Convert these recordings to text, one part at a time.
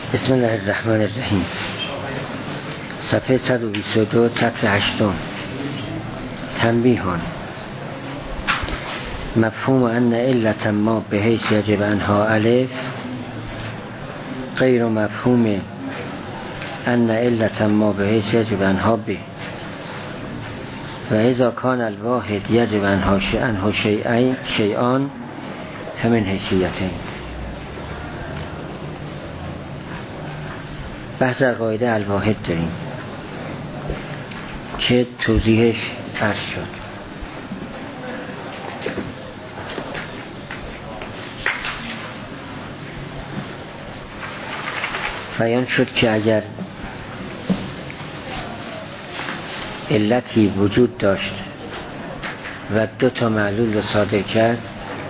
بسم الله الرحمن الرحیم. صفحه 122 سطر 8. تنبیهان. مفهوم ان علت ما به حیث یجب انها الف غیر مفهوم ان علت ما به حیث یجب انها ب و اذا کان الواحد یجب انها شیئان فمن حیثیتین. بحث در قاعده الواحد داریم که توضیحش عرض شد. بیان شد که اگر علتی وجود داشت و دو تا معلول رو صادر کرد،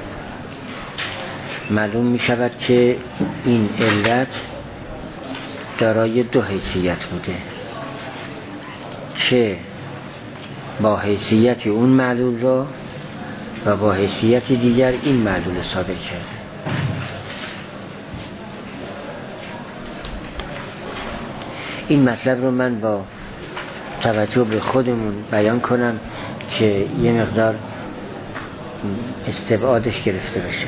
معلوم می شود که این علت دارای دو حیثیت بوده که با حیثیت اون معلول رو و با حیثیت دیگر این معلول رو صادر کرده. این مطلب رو من با توجه به خودمون بیان کنم که یه مقدار استبعادش گرفته بشه.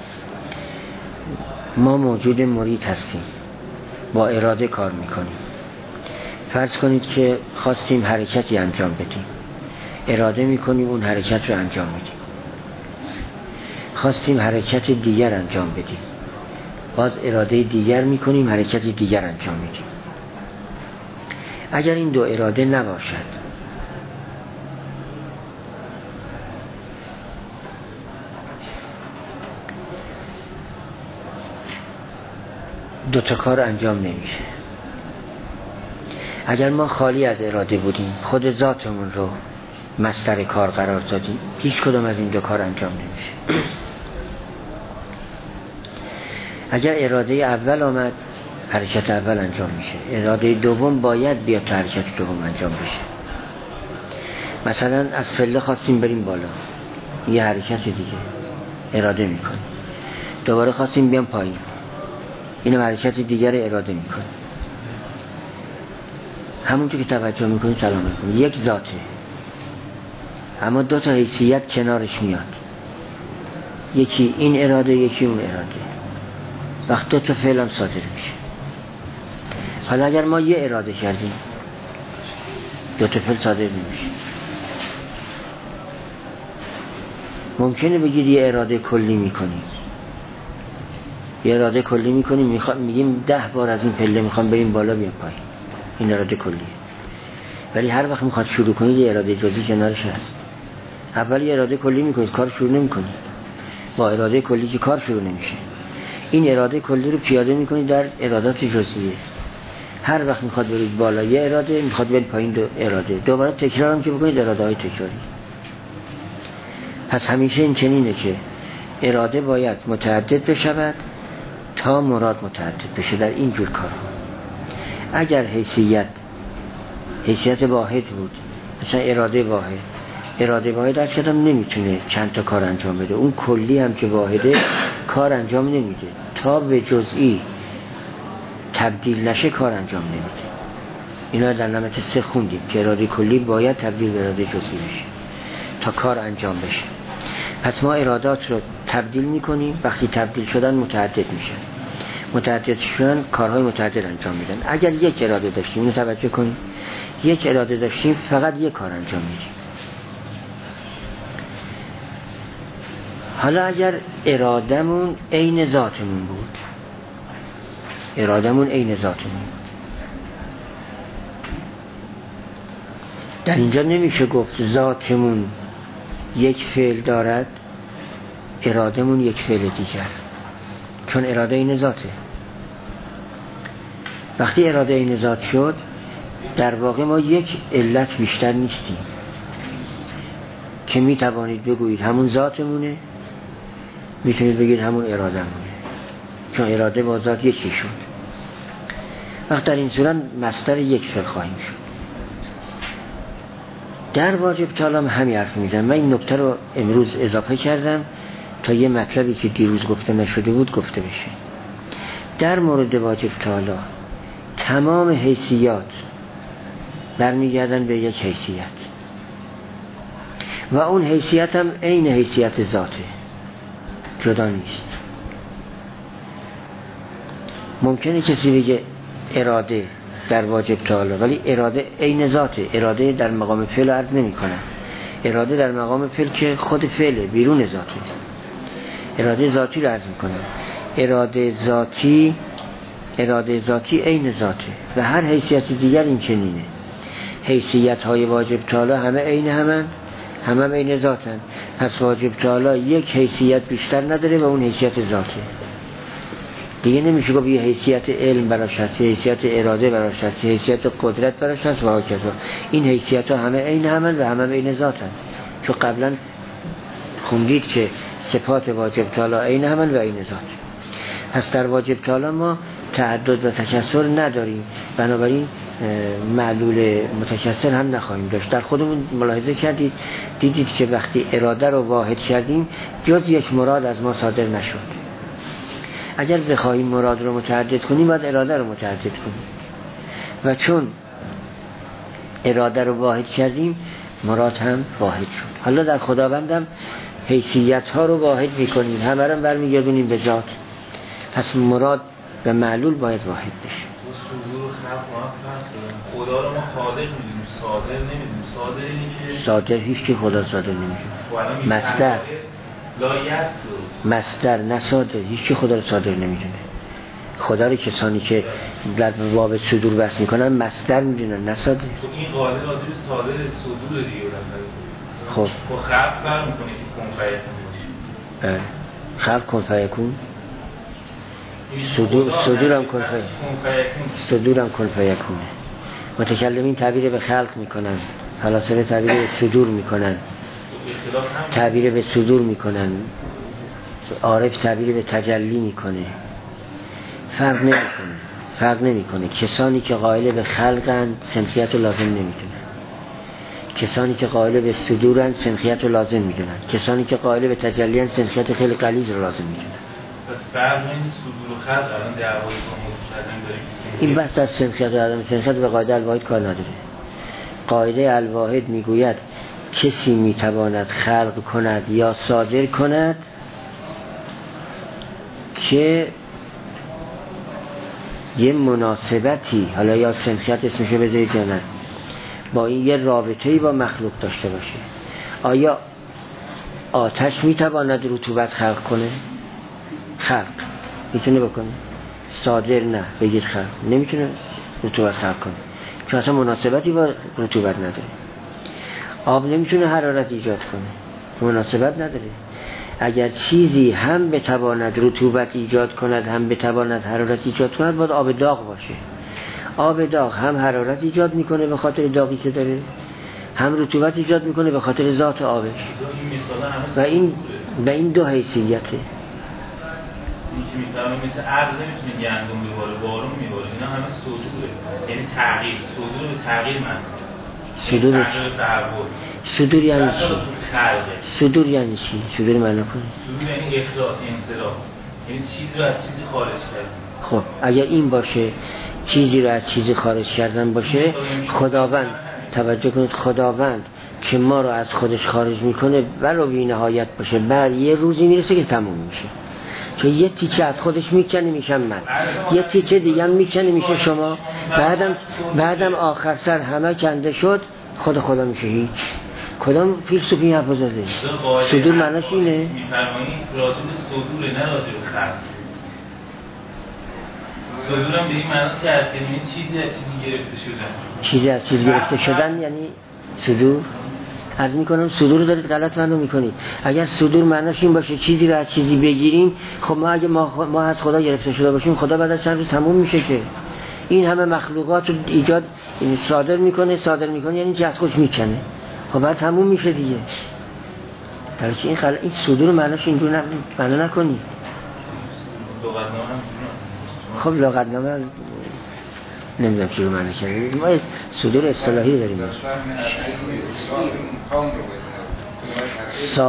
ما موجود مرید هستیم، با اراده کار میکنیم. فرض کنید که خواستیم حرکتی انجام بدیم، اراده میکنیم اون حرکت رو انجام میدیم. خواستیم حرکت دیگر انجام بدیم، باز اراده دیگر میکنیم، حرکت دیگر انجام میدیم. اگر این دو اراده نباشد، دو تا کار انجام نمیشه. اگر ما خالی از اراده بودیم، خود ذاتمون رو مصدر کار قرار دادیم، هیچ کدام از این دو کار انجام نمیشه. اگر اراده اول آمد، حرکت اول انجام میشه. اراده دوم باید بیاد تا حرکت دوم انجام بشه. مثلا از پله خواستیم بریم بالا، یه حرکت دیگه اراده میکنیم. دوباره خواستیم بیام پایین، اینو حرکت دیگر اراده میکنه. همونطور که توجه میکنی سلام علیکم، یک ذاته اما دو تا حیثیت کنارش میاد، یکی این اراده یکی اون اراده. وقت دو تا فعل هم صادر میشه. حالا اگر ما یه اراده کردیم، دو تا فعل صادر نمیشه. ممکنه بگید یه اراده کلی میکنیم، یه اراده کلی میکنیم، میگیم 10 بار از این پله میخوام بریم بالا بیام پایین، این اراده کلیه. ولی هر وقت میخواد شروع کنید یه اراده جزئی کنارش هست. اول یه اراده کلی میکنید، کار شروع نمیکنید. با اراده کلی که کار شروع نمیشه. این اراده کلی رو پیاده میکنید در ارادات جزئیه. هر وقت میخواد برید بالا یه اراده، میخواد برید پایین دو اراده. دوباره تکرار هم که بکنید اراده های تکراری. پس همیشه این چنینه که اراده باید متعدد بشود تا مراد متعدد بشه در این جور کارها. اگر حیثیت واحد بود، مثلا اراده واحد در کدام نمیتونه چند تا کار انجام بده. اون کلی هم که واحده کار انجام نمیده، تا به جزئی تبدیل نشه کار انجام نمیده. اینا در نمت 3 خوندیم که اراده کلی باید تبدیل به اراده جزئی بشه تا کار انجام بشه. پس ما ارادات رو تبدیل میکنیم، وقتی تبدیل شدن متعدد میشن، متعدد شدن کارهای متعدد انجام میدن. اگر یک اراده داشتیم، اینو توجه کنیم، یک اراده داشتیم فقط یک کار انجام میدیم. حالا اگر ارادمون عین ذاتمون بود، در اینجا نمیشه گفت ذاتمون یک فعل دارد، ارادمون یک فعل دیگر، چون اراده این ذاته. وقتی اراده این ذات شد، در واقع ما یک علت بیشتر نیستیم که میتوانید بگویید همون ذاتمونه، میتونید بگید همون ارادمونه، چون اراده با ذات یکی شد. وقت در این صورت مصدر یک فعل خواهیم شد. در واجب کلام همین حرف میزنم. من این نکته رو امروز اضافه کردم تا یه مطلبی که دیروز گفته نشده بود گفته بشه. در مورد واجب تعالی تمام حیثیات برمیگردن به یک حیثیت و اون حیثیت هم عین حیثیت ذاته، جدا نیست. ممکنه کسی بگه اراده در واجب تعالی، ولی اراده عین ذاته. اراده در مقام فعل عرض نمی کنه. اراده در مقام فعل که خود فعله، بیرون ذاته. اراده ذاتی رو عرض می کنه. اراده ذاتی عین ذاته و هر حیثیت دیگر این چنینه. حیثیت های واجب تعالی همه عین همه عین ذاتن. پس واجب تعالی یک حیثیت بیشتر نداره و اون حیثیت ذاته. دیگه نمیشه گفت یه حیثیت علم براش هست، حیثیت اراده براش هست، حیثیت قدرت براش هست و هکذا. این حیثیت ها همه عین همن و همه عین ذاتن. چون قبلا خوندید که صفات واجب تعالی عین همن و عین ذات. پس در واجب تعالی ما تعدد و تکثر نداریم، بنابراین معلول متکثر هم نخواهیم داشت. در خودمون ملاحظه کردید، دیدید که وقتی اراده رو واحد کردیم جز یک مراد از ما صادر نشد. اگر بخواهیم مراد رو متعدد کنیم باید اراده رو متعدد کنیم و چون اراده رو واحد کردیم مراد هم واحد شد. حالا در خداوندم حیثیت ها رو واحد میکنیم، همه رو برمیگردونیم به ذات. پس مراد و معلول باید واحد بشه. خدا رو ما خالق میدونیم، صادر نمیدونیم. صادر اینه که صادر هیچ که خدا صادر نمیدونه. مصدر نه صادر، هیچ که خدا رو صادر نمیدونه. خدا رو کسانی که در باب صدور بحث میکنن مصدر میدونن، نه صادر. این قاعده راجع به صادر صدور دیگه خب خلق فرق میکنه که کن فیکون باشه. خلق کن فیکون، صدورم کن فیکونه. متکلمین تعبیر به خلق میکنن، فلاسفه تعبیر به صدور میکنن، تعبیر به صدور میکنن، عارف تعبیر به تجلی میکنه. فرق نمیکنه. کسانی که قائل به خلقن سنخیت رو لازم نمیدونن، کسانی که قائل به صدورن سنخیت رو لازم میدونن، کسانی که قائل به تجلیان سنخیت خیلی غلیظ رو لازم میدونن. فرق این صدور و خلق الان دعوای ما متشدد داریم. این بحث از سنخیت و عدم سنخیت به قاعده الواحد کار نداره. قاعده الواحد میگوید کسی میتواند خلق کند یا صادر کند که یه مناسبتی، حالا یا سنخیت اسمشو بذارید یا نه، با این یه رابطه‌ای با مخلوق داشته باشه. آیا آتش میتواند رطوبت خلق کنه؟ خلق میتونه بکنه، صادر نه. بگید خلق نمیتونه رطوبت خلق کنه چون اصلا مناسبتی با رطوبت نداره. آب نمیتونه حرارت ایجاد کنه، مناسبت نداره. اگر چیزی هم بتواند رطوبت ایجاد کند هم بتواند حرارت ایجاد کند باید آب داغ باشه. آب داغ هم حرارت ایجاد میکنه به خاطر داغی که داره، هم رطوبت ایجاد میکنه به خاطر ذات آبش و این دو حیثیته. این که میفهمه مثل عرض نمیتونه گندم بباره، بارون میباره. اینا همه صدوره، یعنی تغییر. صدور به تغییر صدور صدور یعنی چی؟ صدور یعنی چی؟ صدور معنی کنی؟ صدور یعنی اخراج، انصراف، یعنی چیزی رو از چیزی خارج کردن. خب اگر این باشه، چیزی رو از چیزی خارج کردن باشه، خداوند، توجه کنید، خداوند که ما رو از خودش خارج میکنه ولو بی نهایت باشه، بعد یه روزی میرسه که تموم میشه. که یه تیکه از خودش میکنه میشم من، یه تیکه دیگه هم میکنه میشه شما، بعدم آخر سر همه کنده شد، خدا میشه هیچ. کدام فیلسوفی حرف زده؟ صدور معناش اینه؟ میفرمایید راجع به صدور نه راجع به خلق. صدورم به این معنی که از چیزی از چیزی گرفته شدن. چیزی از چیزی گرفته شدن یعنی صدور. از میکنم صدور رو دارید غلط معنی میکنید. اگر صدور معناش این باشه چیزی رو از چیزی بگیریم، خب ما اگه ما از خدا گرفته شده باشیم، خدا بعد از چند روز تموم میشه که این همه مخلوقات رو ایجاد صادر میکنه یعنی که از خودش میکنه، خب بعد تموم میشه دیگه. در حالی این صدور معناش اینجور معنی نکنید. خب لغتنامه نمیدونم چی رو معنی کرده. ما صدور اصطلاحی داریم.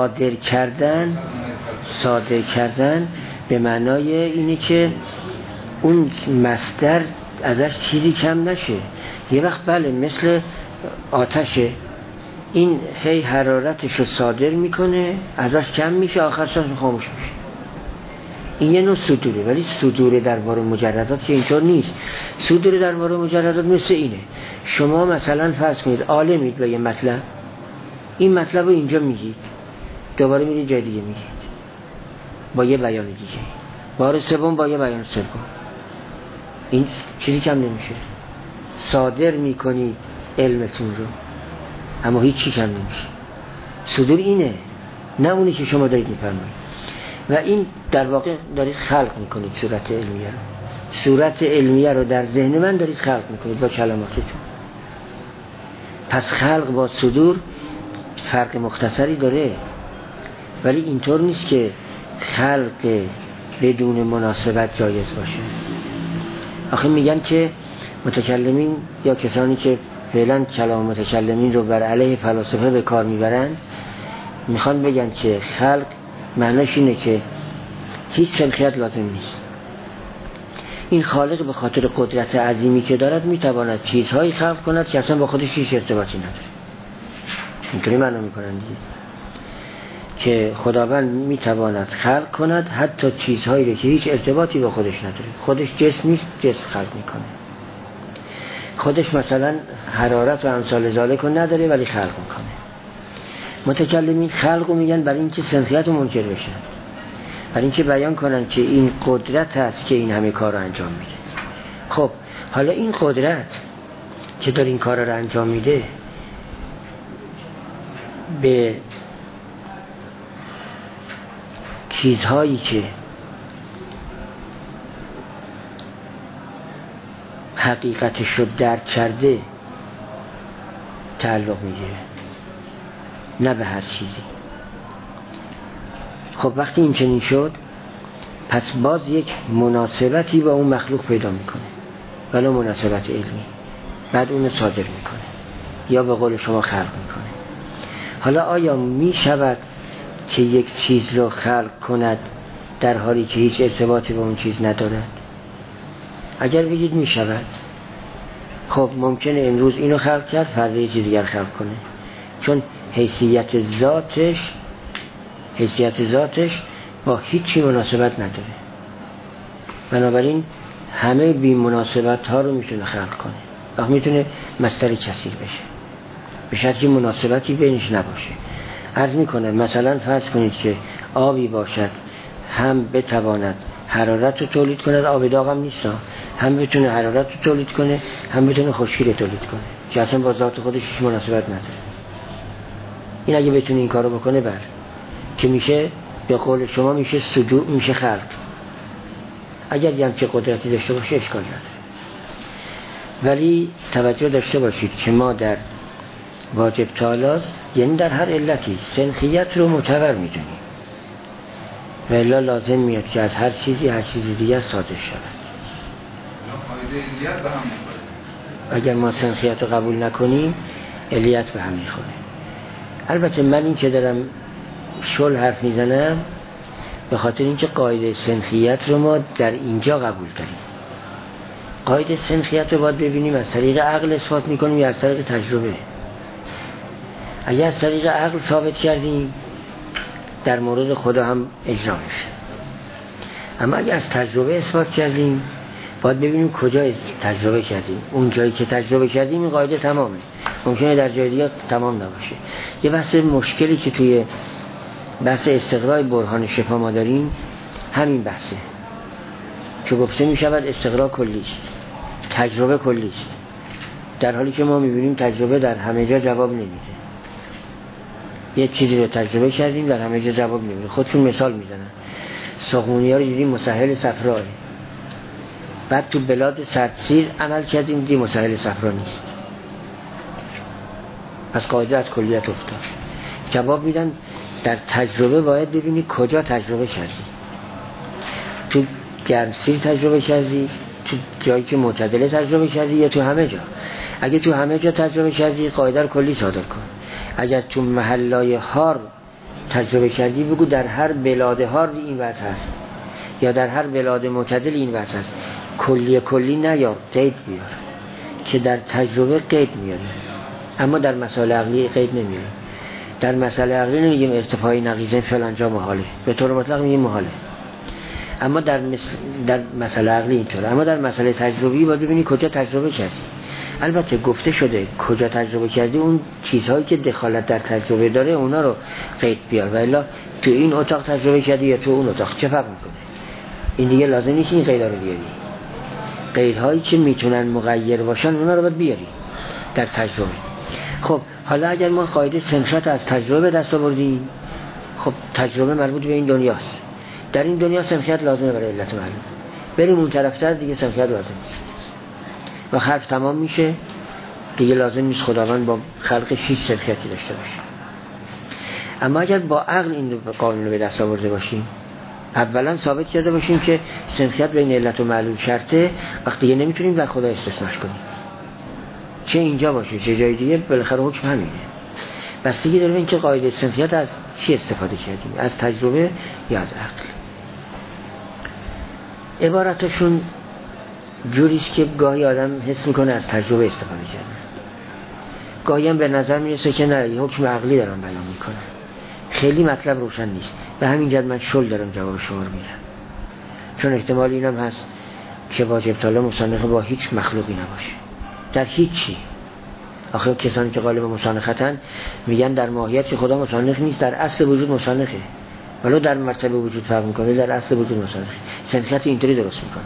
صادر کردن به معنای اینه که اون مصدر ازش چیزی کم نشه. یه وقت بله مثل آتشه، این هی حرارتش رو صادر میکنه، ازش کم میشه، آخرش خاموش میشه. این یه نوع صدوره. ولی صدور درباره مجردات که اینطور نیست. صدور درباره مجردات مثل اینه: شما مثلا فرض کنید عالمید به یه مطلب، این مطلب رو اینجا میگید، دوباره میرید جای دیگه میگید با یه بیان دیگه، بار سوم با یه بیان سوم، این چیزی کم نمیشه. صادر میکنید علمتون رو، اما هیچ چی کم نمیشه. صدور اینه، نه اونی که شما دارید میفرمایید. و این در واقع دارید خلق میکنید صورت علمیه رو. صورت علمیه رو در ذهن من دارید خلق میکنید با کلماتتون. پس خلق با صدور فرق مختصری داره، ولی اینطور نیست که خلق بدون مناسبت جایز باشه. آخه میگن که متکلمین یا کسانی که فعلا کلام متکلمین رو بر علیه فلاسفه به کار میبرن، میخوان بگن که خلق معناش اینه که هیچ سنخیت لازم نیست. این خالق به خاطر قدرت عظیمی که دارد میتواند چیزهایی خلق کند که اصلا با خودش هیچ ارتباطی نداره. اینطوری معنا میکنن دیگه، که خداوند میتواند خلق کند حتی چیزهایی که هیچ ارتباطی با خودش نداره. خودش جسم نیست، جسم خلق میکنه. خودش مثلا حرارت و امثال ذالک رو نداره ولی خلق میکنه. متکلمین خلق رو میگن برای اینکه سنخیت رو منکر بشن، برای اینکه بیان کنن که این قدرت هست که این همه کار رو انجام میده. خب حالا این قدرت که داره این کار رو انجام میده به چیزهایی که حقیقتش رو درک کرده تعلق میگیره، نه به هر چیزی. خب وقتی این چنین شد، پس باز یک مناسبتی با اون مخلوق پیدا میکنه، ولی مناسبت علمی، بعد اون صادر میکنه یا به قول شما خلق میکنه. حالا آیا میشود که یک چیز رو خلق کند در حالی که هیچ ارتباطی با اون چیز ندارد؟ اگر بگید میشود، خب ممکنه امروز اینو خلق کرد، فردا یه چیز دیگر خلق کنه، چون حیثیت ذاتش با هیچی مناسبت نداره. بنابراین همه بی مناسبت ها رو میتونه خلق کنه. وقت میتونه مصدر کثیر بشه به شرطی که مناسبتی بینش نباشه. عرض میکنه مثلا فرض کنید که آبی باشد هم بتواند حرارت رو تولید کند، آب داغ هم نیست، هم بتونه حرارت رو تولید کنه، هم بتونه خشکی رو تولید کنه، که اصلا با ذات خودش هیچ مناسبت نداره. این اگه بتونه این کارو بکنه که میشه به قول شما میشه صدور، میشه خلق. اگر یه همچه قدرتی داشته باشه اشکال نداره. ولی توجه داشته باشید که ما در واجب تالاز، یعنی در هر علتی، سنخیت رو معتبر میدونیم و الا لازم میاد که از هر چیزی دیگه صادر شود. اگر ما سنخیت رو قبول نکنیم علیت به هم میخوره. البته من این که دارم شل حرف میزنم به خاطر اینکه قاعده سنخیت رو ما در اینجا قبول داریم. قاعده سنخیت رو باید ببینیم از طریق عقل اثبات میکنیم یا از طریق تجربه. اگر از طریق عقل ثابت کردیم در مورد خدا هم اجرا میشه، اما اگر از تجربه اثبات کردیم باید ببینیم کجا تجربه کردیم. اون جایی که تجربه کردیم این قاعده تمامه، ممکنه در جای دیگه تمام نباشه. یه بحث مشکلی که توی بحث استقراء برهان شفا ما داریم همین بحثه، که گفته میشود استقراء کلیست، تجربه کلیست، در حالی که ما میبینیم تجربه در همه جا جواب نمیده. یه چیزی رو تجربه کردیم در همه جا جواب نمیده. خودشون مثال میزنن، ساختمونی ها رو دیدیم مسهل صفرا، بعد تو بلاد سردسیر عمل کردیم دیدیم مسهل صفرا نیست. پس قاعده از کلیت افتاد. جواب میدن در تجربه باید ببینی کجا تجربه کردی. تو گرمسیر تجربه کردی، تو جایی که معتدله تجربه کردی، یا تو همه جا؟ اگه تو همه جا تجربه کردی قاعده رو کلی صادر کن. اگر تو محلای هار تجربه کردی بگو در هر بلاد هار این وضع هست، یا در هر بلاد معتدل این وضع هست. کلی نیار، قید بیار که در تجربه قید میاریم، اما در مسائل عقلی قید نمیاریم. در مسائل عقلی نمیگیم ارتفاع نقیضه فلان جا محاله، به طور مطلق میگیم محاله، اما در مسائل عقلی اینطوره. اما در مسائل تجربی باید ببینی کجا تجربه کردی. البته گفته شده کجا تجربه کردی، اون چیزهایی که دخالت در تجربه داره اونا رو قید بیار، و الا تو این اتاق تجربه کردی یا تو اون اتاق چه فرق میکنه؟ این دیگه لازم نیست این قیدا رو بیاری. قیدهایی که میتونن مغیر باشن اونا رو باید بیاری در تجربه. خب حالا اگر ما قاعده سنخیت از تجربه دست آوردیم، خب تجربه مربوط به این دنیاست، در این دنیا سنخیت لازمه برای علت معلوم، بریم اون طرفتر دیگه سنخیت لازم نیست و خلق تمام میشه دیگه، لازم نیست خداوند با خلقش هیچ سنخیتی داشته باشه. اما اگر با عقل این قانون رو به دست آورده باشیم، اولا ثابت کرده باشیم که سنخیت بین علت و معلول شرطه، وقتی دیگه نمیتونیم در خدا استثناش کنیم، چه اینجا باشه چه جای دیگه، بالاخره حکم همینه. بستگی داره این که قاعده سنخیت از چی استفاده کردیم، از تجربه یا از عقل. عبارتشون جوریست که گاهی آدم حس میکنه از تجربه استفاده کرده، گاهی هم به نظر میرسه که نه یه حکم عقلی دارم بیان میکنه، خیلی مطلب روشن نیست. به همین جد من شل دارم جواب شما رو میدم، چون احتمال اینم هست که واجب طالب مصانخه با هیچ مخلوقی نباشه، در هیچی. آخه کسانی که غالب مصانختن میگن در ماهیت خدا مصانخ نیست، در اصل وجود مصانخه، ولو در مرتبه وجود فرق میکنه، در اصل وجود مصانخه. سنخیت اینطوری درست میکنه.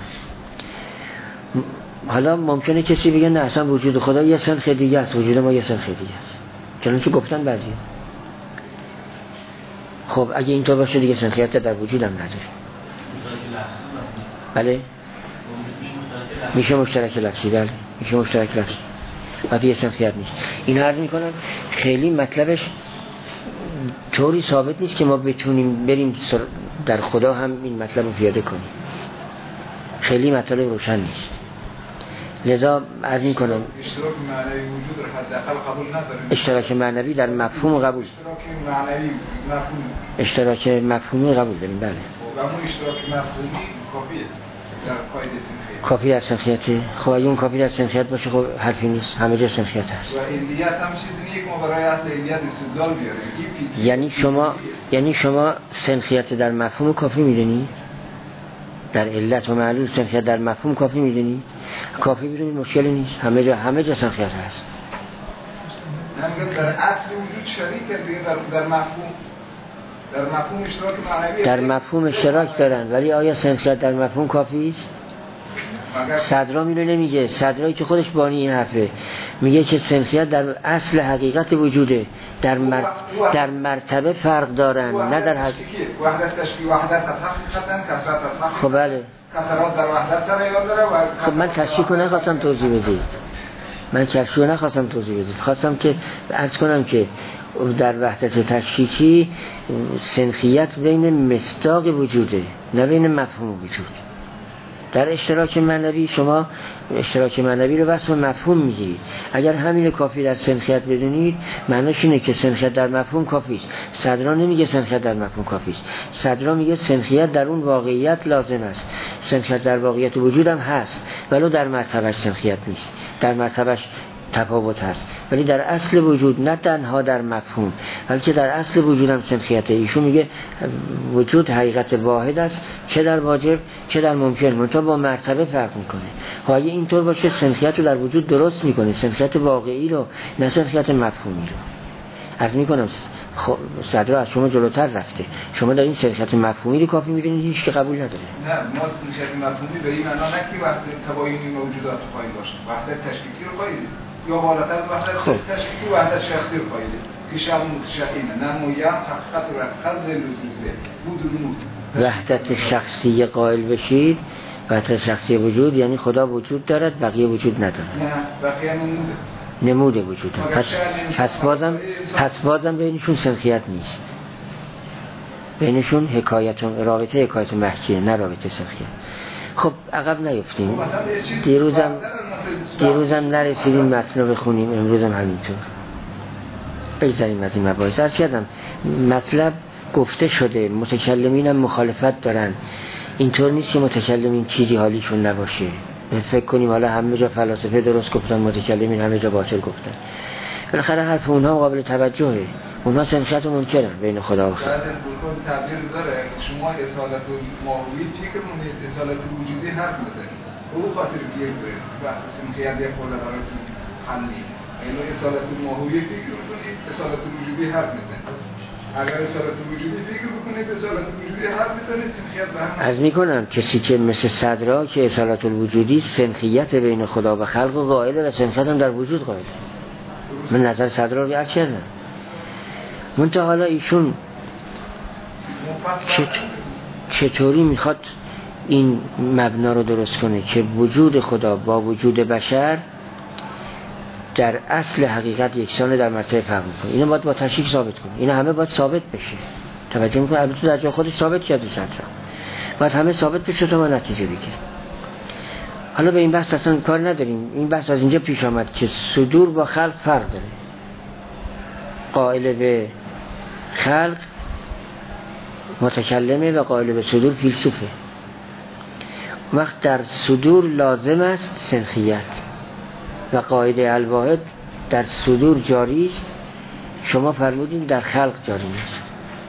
حالا ممکنه کسی بگه نه اصلا وجود خدا یه سنخ دیگه است، وجود ما یه سنخ دیگه است، چنانچه گفتن بعضی. خب اگه اینطور باشه دیگه سنخیت در وجود هم نداره. بله میشه مشترک لفظی، بله میشه مشترک لفظی، وقتی یه سنخیت نیست. این عرض میکنم خیلی مطلبش طوری ثابت نیست که ما بتونیم بریم در خدا هم این مطلب رو پیاده کنیم، خیلی مطلب روشن نیست. لذا عرض میکنم اشتراک معنوی وجود رو حداقل قبول نداریم، اشتراک معنوی در مفهوم قبول، اشتراک مفهومی قبول داریم، بله. و اون اشتراک مفهومی کافیه در قاعده سنخیت، کافی در سنخیته. خب اگه اون کافی در سنخیت باشه خب حرفی نیست، همه جا سنخیت هست. و علیت هم چیزی نیست که ما برای اصل علیت استدلال بیاریم. یعنی شما سنخیت در مفهوم کافی میدونی؟ در علت و معلول سنخیت در مفهوم کافی میدونی؟ کافی میدونی، مشکلی نیست، همه جا سنخیت هست. در اصل وجود شریکه دیگه، در مفهوم اشتراک معنوی، در مفهوم اشتراک دارن، ولی آیا سنخیت در مفهوم کافی است؟ صدرا اینو نمیگه، صدرایی که خودش بانی این حرفه میگه که سنخیت در اصل حقیقت وجوده، در مرتبه فرق دارن، نه در وحدت تشکیل، وحدت حقیقتا، کثرت از خب بله، کثرات در وحدت تغییر داره. و خب من تشکیل رو نخواستم توضیح بدید، خواستم که عرض کنم که در وحدت تشکیکی سنخیت بین مصداق وجوده، نه بین مفهوم وجود. در اشتراک معنوی شما اشتراک معنوی رو وصف مفهوم میگیرید. اگر همین کافی در سنخیت بدونید، معناش اینه که سنخیت در مفهوم کافی است. صدرا نمیگه سنخیت در مفهوم کافی است، صدرا میگه سنخیت در اون واقعیت لازم است، سنخیت در واقعیت وجود هم هست، ولو در مرتبهش سنخیت نیست، در مرتبهش تفاوت هست، ولی در اصل وجود، نه تنها در مفهوم بلکه در اصل وجود هم سنخیته. ایشون میگه وجود حقیقت واحد است، چه در واجب چه در ممکن، منتها با مرتبه فرق میکنه. ها اگه اینطور باشه سنخیت رو در وجود درست میکنه، سنخیت واقعی رو، نه سنخیت مفهومی رو. عرض میکنم خب صدرا از شما جلوتر رفته، شما در این سنخیت مفهومی رو کافی میدونید، هیچ که قبول نداره. نه، ما سنخیت مفهومی به این معنا نه که وقت تباینی موجودات قائل باشه، وحدت تشکیکی رو قائل، یا بالاتر از وحدت تشکیکی وحدت شخصی رو قائل، که شب متشعینه نمویم حقیقت و رقص زلوزیزه بود. وحدت شخصی قائل بشید، وحدت شخصی وجود یعنی خدا وجود دارد، بقیه وجود نداره. نه، بقیه نموده وجود هم. پس بازم بینشون سنخیت نیست، بینشون رابطه حکایت محکیه، نه رابطه سنخیت. خب عقب نیفتیم، دیروزم نرسیدیم متن رو بخونیم، امروزم همینطور بگذاریم از این مباحث. عرض کردم مطلب گفته شده، متکلمین هم مخالفت دارن، اینطور نیست که متکلمین چیزی حالیشون نباشه. فکر کنیم حالا همه جا فلاسفه درست گفتن، متکلمین همه جا باطل گفتن. بالاخره حرف اونها قابل توجهه، اونها سنخیت رو منکرن بین خدا و خلق. شاید این تعبیر داره شما اصالت الماهوی فکر مونید، اصالت وجودی حرف میزنید. او خاطر بیه بحث سنخیت یک کلا براتون حل نیست. اینو اصالت الماهوی فکر میکنید، اصالت وجودی حرف میزنید. اگر اصالت وجودی فکر بکنید، اصالت وجودی حرف میزنید، سنخیت به هم. عرض میکنم کسی که مثل صدرا که اصالت الوجودی سنخیت بین خدا و خلق قائله و سنخیت هم در وجود قائله. من نظر صدرا رو عرض کردم. منتها حالا ایشون چطوری میخواد این مبنا رو درست کنه که وجود خدا با وجود بشر در اصل حقیقت یکسانه در مرتبه فهم کنه. اینو باید با تشریح ثابت کنه. اینا همه باید ثابت بشه. توجه میکنه البته در جای خودش ثابت کرده صدرا. باید همه ثابت بشه تا ما نتیجه بگیریم. حالا به این بحث اصلا کار نداریم. این بحث از اینجا پیش آمد که صدور با خلق فرق داره. قائل به خلق متکلمه و قائل به صدور فیلسوفه. وقت در صدور لازم است سنخیت و قاعده الواحد در صدور جاری است، شما فرمودین در خلق جاری نیست.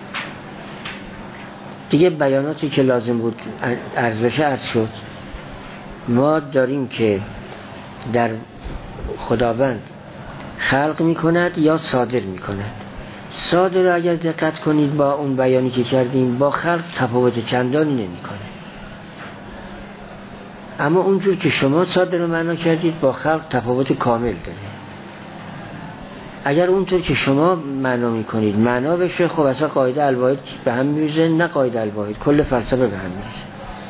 دیگه بیاناتی که لازم بود عرض بشه عرض شد. ما داریم که در خداوند خلق میکند یا صادر میکند. صادر اگر دقت کنید با اون بیانی که کردیم با خلق تفاوت چندانی نمیکنه، اما اونجور که شما صادر رو معنا کردید با خلق تفاوت کامل داره. اگر اونطور که شما معنا میکنید معنا بشه، خب اصلا قاعده الواحد به هم میریزه، نه قاعده الواحد کل فلسفه به هم میریزه.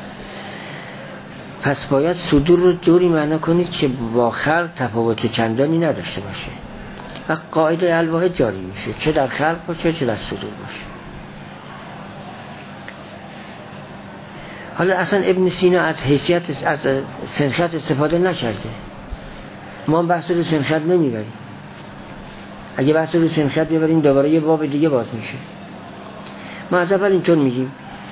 پس باید صدور رو جوری معنا کنید که با خلق تفاوت چندانی نداشته باشه و قاعده الواحد جاری میشه، چه در خلق باشه چه در صدور باشه. حالا اصلا ابن سینا از حیثیت از سنخیت استفاده نکرده. ما بحث رو سنخیت نمیبریم. اگه بحث رو سنخیت ببریم دوباره یه باب دیگه باز میشه. ما از اول اینطور میگیم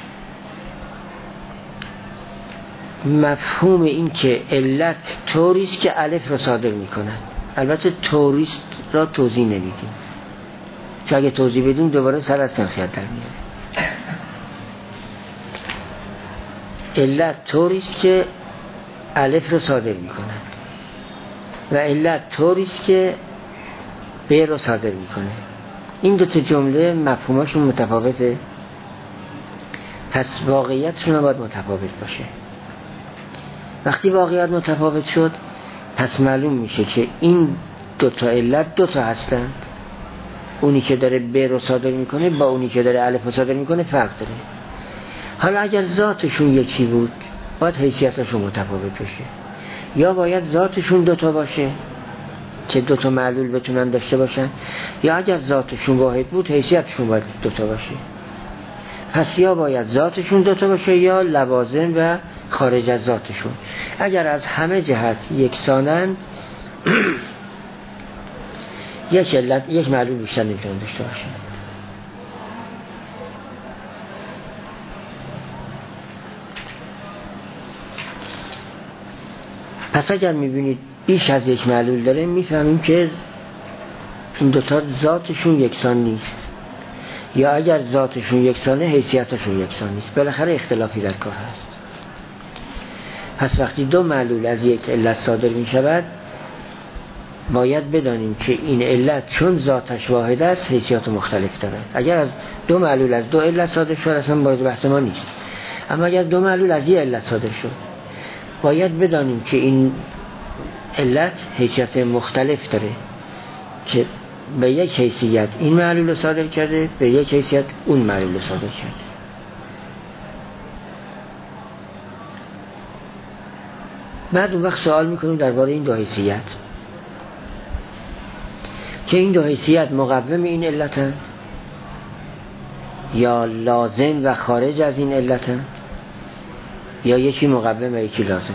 مفهوم این که علت طوریست که الف را صادر میکنن. البته طوریست را توضیح نمیدیم، چون اگه توضیح بدیم دوباره سر از سنخیت در میاره. علت طوریست که الف را صادر میکنن و علت طوریست که ب را صادر میکنه. این دو تا جمله مفهوماشون متفاوته، پس واقعیتشون باید متفاوت باشه. وقتی واقعیت متفاوت شد پس معلوم میشه که این دو تا علت دو تا هستند. اونی که داره ب رو صادر میکنه با اونی که داره الف رو صادر میکنه فرق داره. حالا اگر ذاتشون یکی بود باید حیثیتشون متفاوت بشه، یا باید ذاتشون دو تا باشه که دو تا معلول بتونن داشته باشن، یا اگر ذاتشون واحد بود حیثیتشون باید دو تا باشه. پس یا باید ذاتشون دو تا باشه یا لوازم و خارج از ذاتشون. اگر از همه جهت یکسانن یک علت یک معلول بیشتر نمیتونن داشته باشن. پس اگر میبینید بیش از یک معلول داره میفهمیم که این دوتا ذاتشون یکسان نیست، یا اگر ذاتشون یکسانه حیثیتشون یکسان نیست. بالاخره اختلافی در کار هست. پس وقتی دو معلول از یک علت صادر می شود باید بدانیم که این علت چون ذاتش واحد است حیثیت مختلف داره. اگر از دو معلول از دو علت صادر شد اصلا وارد بحث ما نیست، اما اگر دو معلول از یک علت صادر شد باید بدانیم که این علت حیثیت مختلف داره که به یک حیثیت این معلول رو صادر کرده، به یک حیثیت اون معلول رو صادر کرده. بعد اون وقت سوال میکنیم درباره این دو حیثیت که این دو حیثیت مقوم این علتن یا لازم و خارج از این علتن، یا یکی مقوم و یکی لازم.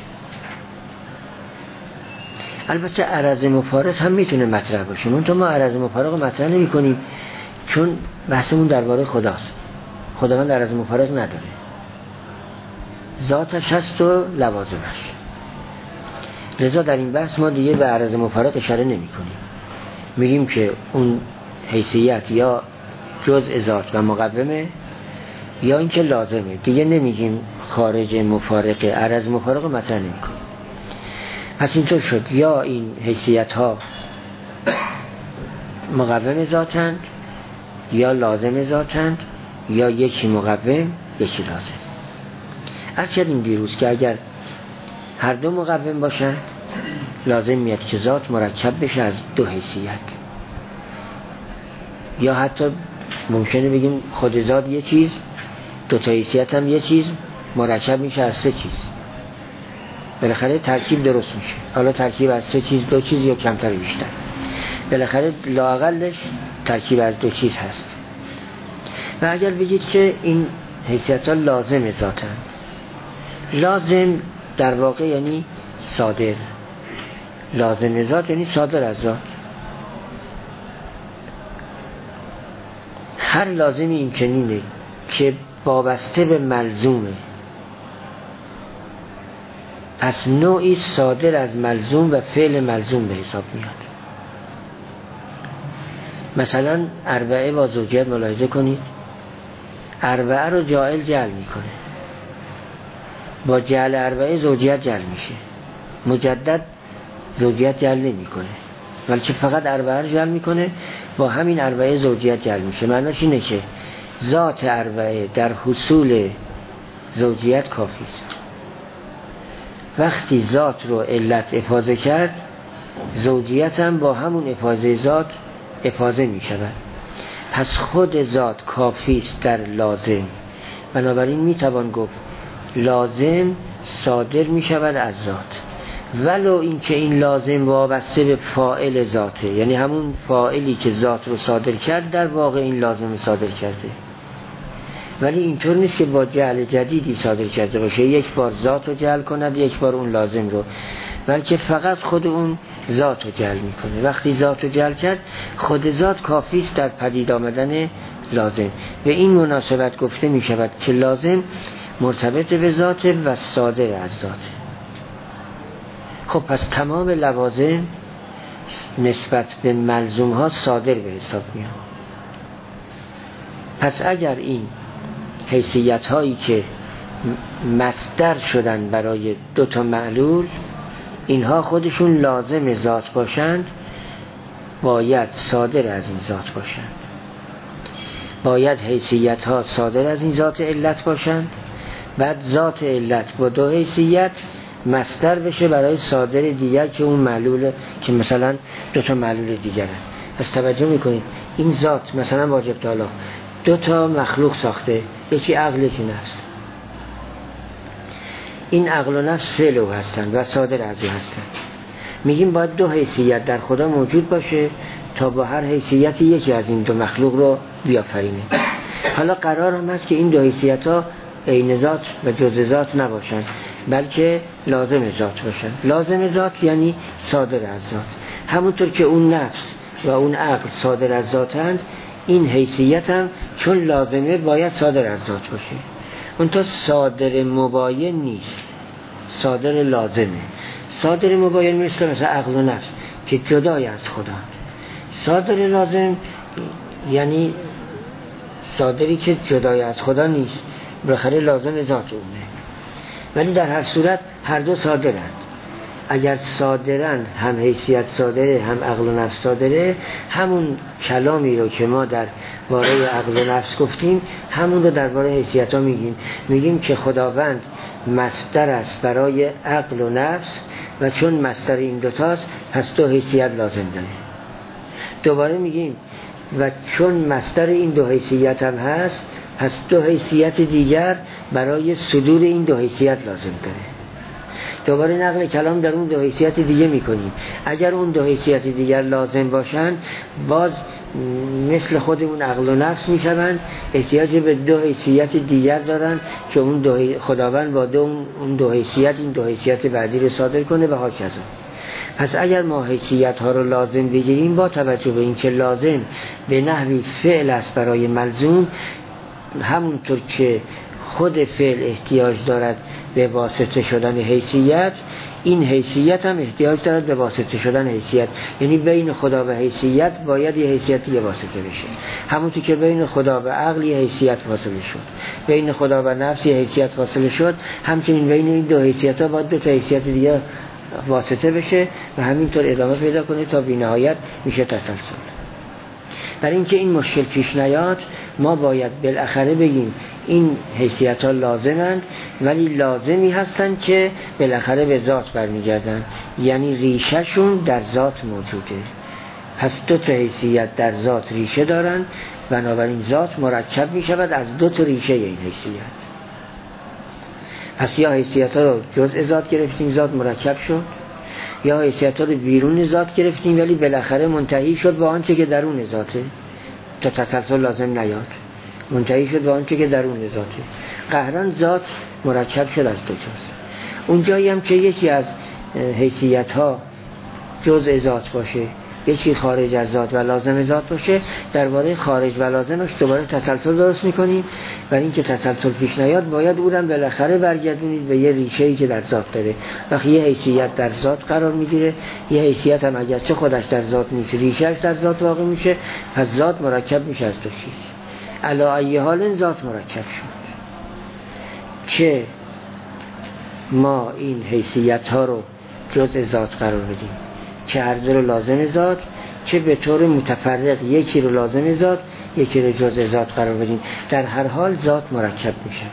البته عرض مفارق هم میتونه مطرح باشه، منتها ما عرض مفارق رو مطرح نمی کنیم چون بحثمون درباره خداست. خداوند عرض مفارق نداره، ذاتش هست و لوازمش. لذا در این بحث ما دیگه به عرض مفارق اشاره نمی کنیم، میگیم که اون حیثیت یا جزء ذات و مقومه یا اینکه لازمه، دیگه نمیگیم خارج مفارقه، عرض مفارقه مطرح نمی کنیم. پس اینطور شد یا این حیثیت ها مقوم ذاتند یا لازم ذاتند، یا یکی مقوم یکی لازم. از کردیم دیروز که اگر هر دو مقوم باشند لازم میاد که ذات مرکب بشه از دو حیثیت، یا حتی ممکنه بگیم خود ذات یه چیز، دو تا حیثیت هم یه چیز، مرکب میشه از سه چیز، بالاخره ترکیب درست میشه. حالا ترکیب از سه چیز، دو چیز یا کمتر بیشتر، بالاخره لااقلش ترکیب از دو چیز هست. و اگر بگید که این حیثیت ها لازم ذاتن، لازم در واقع یعنی صادر، لازم ذات یعنی صادر از ذات. هر لازمی این چنینه که وابسته به ملزومه، پس نوعی صادر از ملزوم و فعل ملزوم به حساب میاد. مثلا اربعه با زوجیت ملاحظه کنید، اربعه رو جاعل جعل میکنه، با جعل اربعه زوجیت جعل میشه، مجدد زوجیت جعل نمیکنه، بلکه فقط اربعه رو جعل میکنه، با همین اربعه زوجیت جعل میشه. معناش اینه که ذات اربعه در حصول زوجیت کافی است. وقتی ذات رو علت افاضه کرد، زوجیت هم با همون افاضه ذات افاضه می شود. پس خود ذات کافی است در لازم، بنابراین می توان گفت لازم صادر می شود از ذات، ولو اینکه این لازم وابسته به فاعل ذاته، یعنی همون فاعلی که ذات رو صادر کرد در واقع این لازم رو صادر کرده، ولی اینطور نیست که با جعل جدیدی صادر کرده باشه، یک بار ذات رو جعل کند یک بار اون لازم رو، بلکه فقط خود اون ذات رو جعل میکنه. وقتی ذات رو جعل کرد، خود ذات کافی است در پدید آمدن لازم. به این مناسبت گفته می شود که لازم مرتبط به ذات و صادر از ذات. خب پس تمام لوازم نسبت به ملزوم ها صادر به حساب میاد. پس اگر این حیثیت هایی که مصدر شدن برای دو تا معلول، اینها خودشون لازم ذات باشند، باید صادر از این ذات باشند. باید حیثیت ها صادر از این ذات علت باشند، بعد ذات علت با دو حیثیت مصدر بشه برای صادر دیگر که اون معلول، که مثلا دو تا معلول دیگرن. پس توجه میکنید این ذات مثلا واجب تعالی دو تا مخلوق ساخته، یکی عقل یکی نفس. این عقل و نفس فعل او هستند و صادر از او هستند. میگیم باید دو حیثیت در خدا موجود باشه تا با هر حیثیت یکی از این دو مخلوق رو بیافرینه. حالا قرار هم هست که این دو حیثیت ها عین ذات و جزء ذات نباشن، بلکه لازم ذات باشن. لازم ذات یعنی صادر از ذات. همونطور که اون نفس و اون عقل صادر از ذاتند، این حیثیت هم چون لازمه باید صادر از ذات باشه. اون تا صادر مباین نیست، صادر لازمه. صادر مباین مثل عقل و نفس که جدای از خدا. صادر لازم یعنی صادری که جدای از خدا نیست، بالاخره لازم ذات اونه. ولی در هر صورت هر دو صادرند. اگر صادرند، هم حیثیت صادره هم عقل و نفس صادره، همون کلامی رو که ما در باره عقل و نفس گفتیم همون رو در باره حیثیت ها میگیم که خداوند مصدر است برای عقل و نفس و چون مصدر این دوتاست پس دو حیثیت لازم داره. دوباره میگیم و چون مصدر این دو حیثیت هم هست پس دو حیثیت دیگر برای صدور این دو حیثیت لازم داره. دوباره نقل کلام در اون دو حیثیت دیگه میکنیم. اگر اون دو حیثیت دیگر لازم باشن، باز مثل خود اون عقل و نفس میشوند، احتیاج به دو حیثیت دیگر دارن که اون خداوند با اون دو حیثیت این دو حیثیت بعدی رو صادر کنه و هاکذا. پس اگر ما حیثیت ها رو لازم بگیریم، با توجه به این که لازم به نحوی فعل است برای ملزوم، همونطور که خود فعل احتیاج دارد به واسطه شدن حیثیت، این حیثیت هم احتیاج دارد به واسطه شدن حیثیت. یعنی بین خدا و حیثیت باید یه حیثیت یه واسطه بشه. همونطور که بین خدا و عقل یه حیثیت فاصله شد، بین خدا و نفس یه حیثیت فاصله شد، همچنین بین این دو حیثیت ها باید دو تا حیثیت دیگه واسطه بشه و همینطور ادامه پیدا کنه تا بی‌نهایت میشه تسلسل. برای اینکه این مشکل پیش نیاد ما باید بالاخره بگیم این حیثیت ها لازمند، ولی لازمی هستند که بالاخره به ذات برمیگردن، یعنی ریشه شون در ذات موجوده. پس دو تا حیثیت در ذات ریشه دارن، بنابراین ذات مرکب می شود از دو تا ریشه این حیثیت. پس یا حیثیت ها رو جزء ذات گرفتیم ذات مرکب شد، یا حیثیت ها رو بیرون ذات گرفتیم ولی بالاخره منتهی شد به آنچه که درون ذاته، تا تسلسل لازم نیاد، منتهی شد به آنچه که درون ذاته. قهرن ذات مرکب شد از دو جزء. اون جایی هم که یکی از حیثیت ها جزء ذات باشه، یکی خارج از ذات و لازم ذات باشه، درباره خارج و لازمش دوباره تسلسل درست میکنیم. برای اینکه تسلسل پیش نیاد باید او را بالاخره برگردونید به یه ریشه‌ای که در ذات داره. وقتی یه حیثیت در ذات قرار میگیره، یه حیثیت هم اگرچه خودش در ذات نیست ریشه‌اش در ذات واقع میشه، پس ذات مرکب میشه از دو چیز. علی ای حال ذات مرکب شد که ما این حیثیت ها رو جزء ذات قرار بدیم، چه هر دو رو لازم ذات، چه به طور متفرق یکی رو لازم ذات یکی رو جزء ذات قرار بدیم. در هر حال ذات مرکب می شود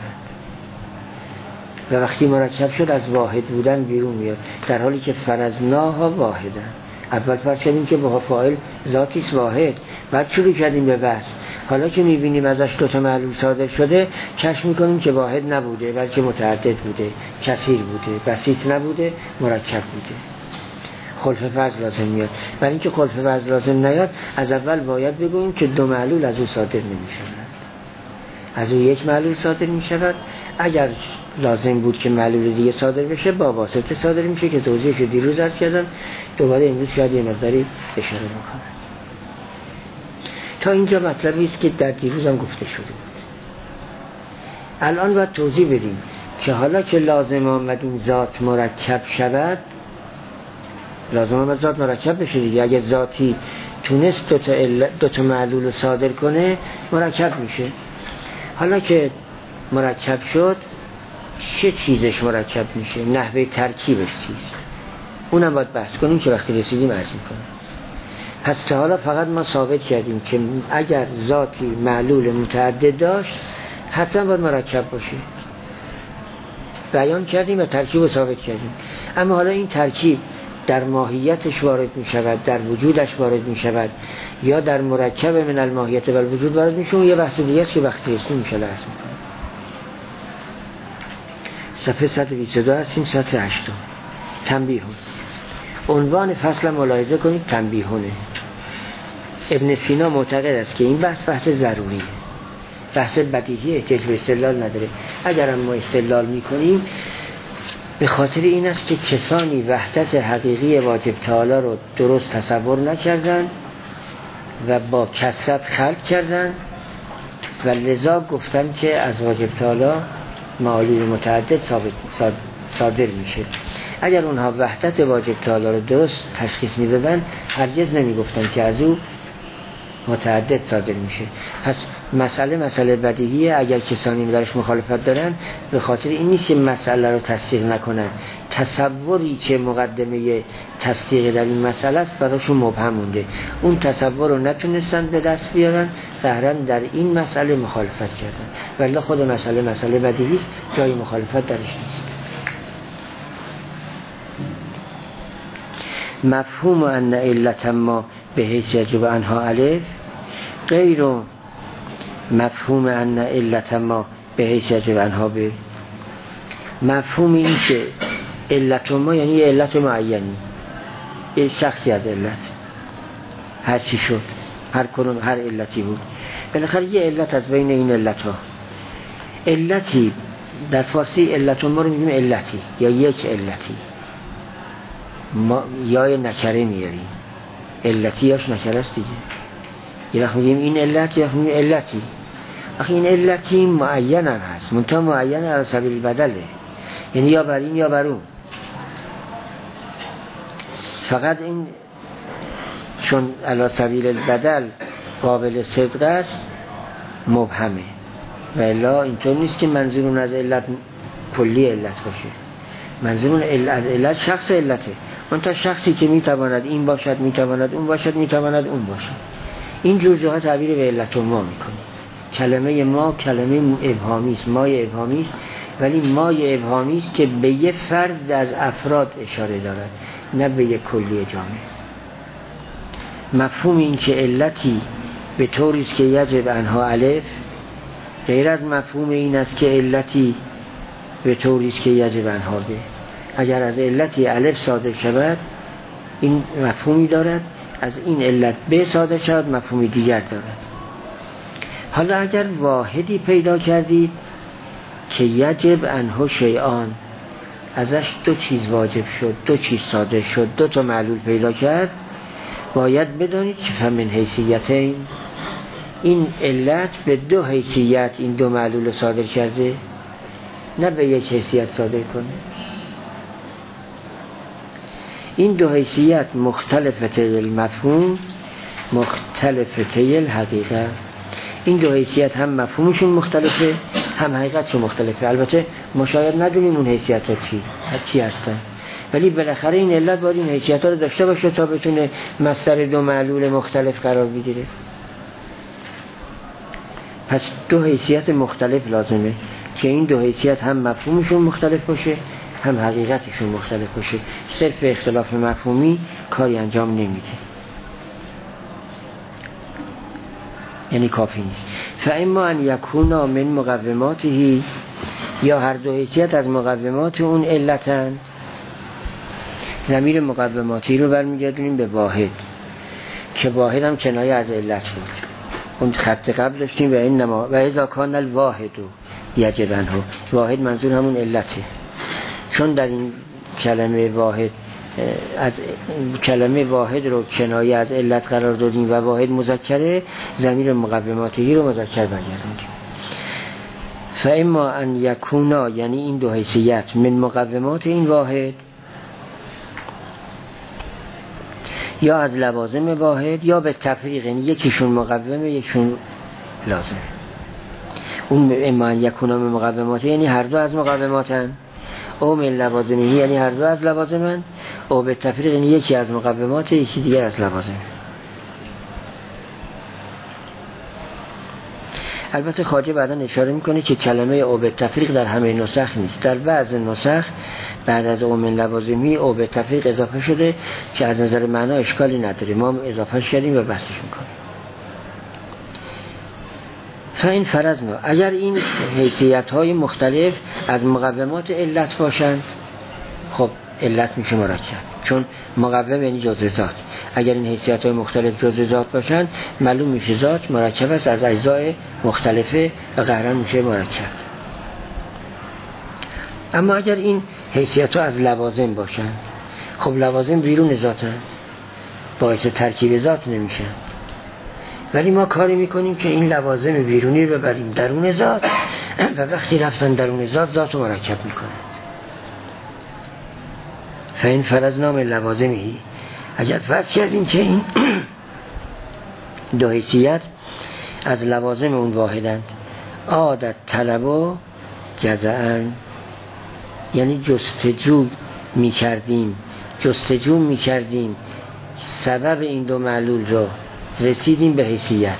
و وقتی مرکب شد از واحد بودن بیرون میاد، در حالی که فرضناها واحدن. اول فرض کردیم که با فاعل ذاتیست واحد، بعد شروع کردیم به بحث. حالا که میبینیم ازش دو تا معلول صادر شده، کشف میکنیم که واحد نبوده بلکه متعدد بوده، کثیر بوده، بسیط نبوده، مرکب بوده. خلف فرض لازم میاد. برای اینکه خلف فرض لازم نیاد از اول باید بگوییم که دو معلول از او صادر نمیشود، از او یک معلول صادر میشود. اگر لازم بود که معلول دیگه صادر بشه با واسطه صادر میشه که توضیحش دیروز عرض کردم، دوباره امروز شاید یه مقداری اشاره میکنم. تا اینجا مطلبی است که در دیروز هم گفته شده بود. الان باید توضیح بدیم که حالا که لازم آمد این ذات مرکب شود، لازم آمد ذات مرکب بشه دیگه. اگر ذاتی تونست دو تا معلول صادر کنه مرکب میشه. حالا که مرکب شد چه چیزش مرکب میشه؟ نحوه ترکیبش چیست؟ اونم باید بحث کنیم که وقتی رسیدیم عرض میکنم. پس تا حالا فقط ما ثابت کردیم که اگر ذاتی معلول متعدد داشت حتما باید مرکب باشه، بیان کردیم و ترکیب رو ثابت کردیم. اما حالا این ترکیب در ماهیتش وارد می شود، در وجودش وارد می شود، یا در مرکب من الماهیت و الوجود وارد می شود، یه بحث دیگه است که وقتی رسیدیم می شود عرض میکنم. صفحه 122 هستیم، سطر 8. تنبیهون. عنوان فصل ملاحظه کنید تنبیهونه. ابن سینا معتقد است که این بحث ضروریه، بحث بدیهی، احتیاج به استدلال نداره. اگر هم ما استدلال میکنیم به خاطر این است که کسانی وحدت حقیقی واجب تعالی رو درست تصور نکردن و با کثرت خلق کردن و لذا گفتن که از واجب تعالی معلول متعدد صادر میشه. اگر اونها وحدت واجب تعالی رو درست تشخیص میدادن هرگز نمیگفتن که از او متعدد صادر میشه. پس مسئله بدیهیه. اگر کسانی درش مخالفت دارن به خاطر این نیست که مسئله رو تصدیق نکنن، تصوری که مقدمه تصدیق در این مسئله است براشون مبهم مونده، اون تصور رو نتونستن به دست بیارن، قهرن در این مسئله مخالفت کردن. ولی خود مسئله بدیهی است، جای مخالفت درش نیست. مفهوم ان علت ما به حیث یجب عنها الف غیر مفهوم ان علت ما به حیث یجب عنها به. مفهوم این که علت ما یعنی یه علت معینی، یه شخصی از علت، هر چی شد، هر علتی بود، بالاخره یه علت از بین این علت ها. علتی در فارسی علت ما رو میگیم علتی یا یک علتی، ما یا نکره میاریم، علتی یاش نکره است دیگه. یه وقت میگیم این علت، یا میگیم علتی. آخه این علتی معین هم هست، منتها معین علی سبیل بدله، یعنی یا بر این یا بر اون. فقط این چون علی سبیل البدل قابل صدق است مبهمه، و الا اینطور نیست که منظور اون از علت کلی علت باشه. منظور اون از علت شخص علته، اون تا شخصی که میتواند این باشد، میتواند اون باشد، میتواند اون باشد. این جور جاها تعبیر به علت ما میکنه. کلمه ما کلمه ابهامی است، مای ابهامی است، ولی مای ابهامی است که به یه فرد از افراد اشاره دارد، نه به یک کلی جامع. مفهوم این که علتی به طوری است که یجب انها الف، غیر از مفهوم این است که علتی به طوری است که یجب انها به. اگر از علتی الف صادر شود این مفهومی دارد، از این علت به صادر شود مفهومی دیگر دارد. حالا اگر واحدی پیدا کردید که یجب انها شیئان، ازش دو چیز واجب شد، دو چیز صادر شد، دو تا معلول پیدا کرد، باید بدانید که فمن حیثیتین، این علت به دو حیثیت این دو معلول صادر کرده، نه به یک حیثیت صادر کنه. این دو حیثیت مختلفه المفهوم مختلفه الحقیقه. این دو حیثیت هم مفهومشون مختلفه، هم حقیقتشون مختلفه. البته ما شاید ندونیم اون حیثیت ها چی هستن، ولی بالاخره این علت باید این حیثیت ها رو داشته باشه تا بتونه مصدر دو معلول مختلف قرار بگیره. پس دو حیثیت مختلف لازمه که این دو حیثیت هم مفهومشون مختلف باشه، هم حقیقتشون مختلف باشه. صرف اختلاف مفهومی کاری انجام نمیده، یعنی کافی نیست. فاما ان یکونا من مقوماته، یا هر دو حیثیت از مقومات اون علتند. ضمیر مقوماتی رو برمیگردونیم به واحد، که واحد هم کنایه از علت بود. اون خط قبل داشتیم و این نما و اذا کان الواحد یجب انه، واحد منظور همون علته. چون در این کلمه واحد از کلمه واحد رو کنایه از علت قرار دادیم و واحد مذکره، ضمیر مقوماتی رو مذکر برگردوندیم. فاما ان یکونا، یعنی این دو حیثیت من مقومات این واحد، یا از لوازم واحد، یا به تفریق، یعنی یکیشون مقومه یکیشون لازم. اون اما ان یکونا من مقومات یعنی هر دو از مقوماتن، او من لوازمه یعنی هر دو از لوازمن، او به تفریق یعنی یکی از مقومات یکی دیگر از لوازم. البته خواجه بعدا اشاره میکنه که کلمه او به تفریق در همه نسخ نیست. در بعض نسخ بعد از او من لوازمی او به تفریق اضافه شده که از نظر معنا اشکالی نداره، ما اضافه کردیم و بحثش میکنیم. فاین فرضنا، اگر این حیثیت های مختلف از مقومات علت باشن، خب علت میشه مرکب، چون مقوم یعنی جزء ذات. اگر این حیثیت های مختلف جزء ذات باشن معلوم میشه ذات مرکب است از اجزای مختلفه و قهرن میشه مرکب. اما اگر این حیثیت ها از لوازم باشن، خب لوازم بیرون ذاتن، باعث ترکیب ذات نمیشن، ولی ما کاری میکنیم که این لوازم بیرونی رو ببریم درون ذات و وقتی رفتن درون ذات رو مرکب میکنه. فاین فرضنا من لوازمه، اگر فرض کردیم که این دو حیثیت از لوازم اون واحدند، عادت طلب و جزعن، یعنی جستجو میکردیم سبب این دو معلول رو، رسیدیم به حیثیت.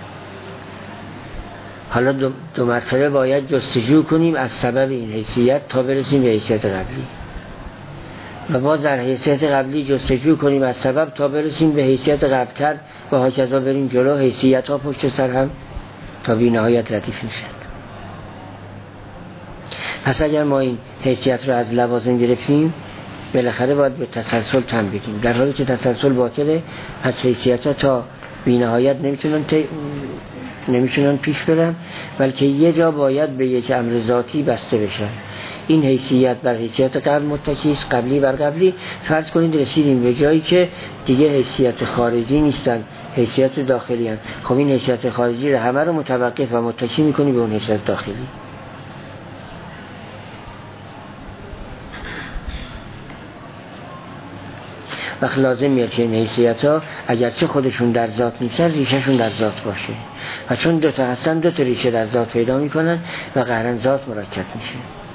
حالا دو مرتبه باید جستجو کنیم از سبب این حیثیت تا برسیم به حیثیت قبلی، و باز در حیثیت قبلی جستجو کنیم از سبب تا برسیم به حیثیت قبلتر و هاکذا بریم جلو، حیثیت ها پشت سر هم تا بی نهایت ردیف میشن. پس اگر ما این حیثیت رو از لوازم گرفتیم بالاخره باید به تسلسل تن بدیم، در حالی که تسلسل باطله، پس حیثیت ها تا بی نهایت نمیتونن پیش برن، بلکه یه جا باید به یک امر ذاتی بسته بشن. این حیثیت بر حیثیت قبل متکی است، قبلی بر قبلی. فرض کنید رسیدیم به جایی که دیگه حیثیت خارجی نیستن، حیثیت داخلی هستند. خب این حیثیت خارجی رو همه رو متوقف و متکی میکنی به اون حیثیت داخلی. وقت لازم میاد که این حیثیت ها اگرچه خودشون در ذات نیستن ریشهشون در ذات باشه و چون دوتا هستن دوتا ریشه در ذات پیدا میکنن و قهرن ذات مرکب میشه.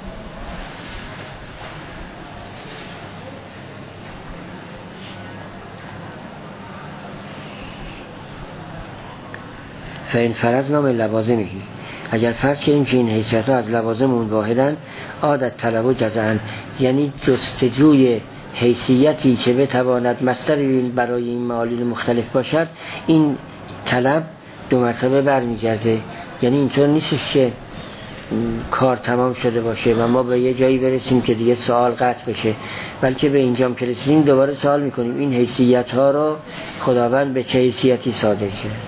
فین فرض نام لوازمه، اگر فرض کنیم که این حیثیت ها از لوازم اون واحدن، عادت طلب و جزعن، یعنی جستجوی حیثیتی که بتواند مصدر برای این معالل مختلف باشد، این طلب دو مرتبه برمیگرده. یعنی اینطور نیستش که کار تمام شده باشه و ما به یه جایی برسیم که دیگه سوال قطع بشه، بلکه به اینجام که رسیدیم دوباره سوال میکنیم این حیثیت ها رو خداوند به چه حیثیتی صادر کرد.